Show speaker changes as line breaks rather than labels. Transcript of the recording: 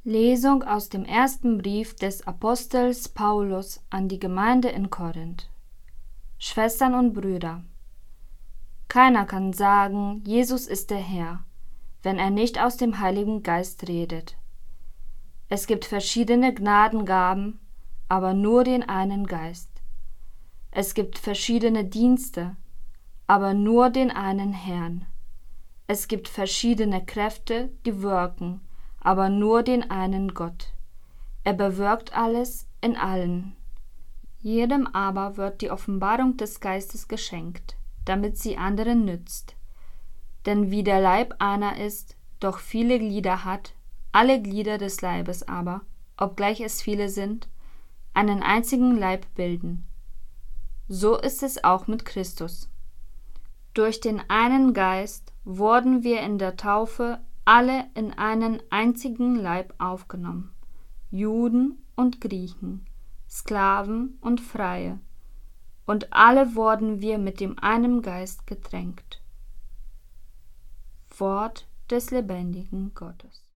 Lesung aus dem ersten Brief des Apostels Paulus an die Gemeinde in Korinth. Schwestern und Brüder, keiner kann sagen, Jesus ist der Herr, wenn er nicht aus dem Heiligen Geist redet. Es gibt verschiedene Gnadengaben, aber nur den einen Geist. Es gibt verschiedene Dienste, aber nur den einen Herrn. Es gibt verschiedene Kräfte, die wirken, aber nur den einen Gott. Er bewirkt alles in allen. Jedem aber wird die Offenbarung des Geistes geschenkt, damit sie anderen nützt. Denn wie der Leib einer ist, doch viele Glieder hat, alle Glieder des Leibes aber, obgleich es viele sind, einen einzigen Leib bilden. So ist es auch mit Christus. Durch den einen Geist wurden wir in der Taufe alle in einen einzigen Leib aufgenommen, Juden und Griechen, Sklaven und Freie, und alle wurden wir mit dem einen Geist getränkt. Wort des lebendigen Gottes.